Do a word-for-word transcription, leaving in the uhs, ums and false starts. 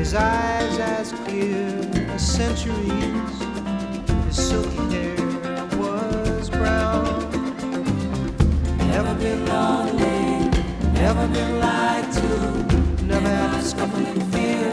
His eyes as clear as centuries. His silky hair was brown. Never been lonely, never been lied to, never had to scuffle and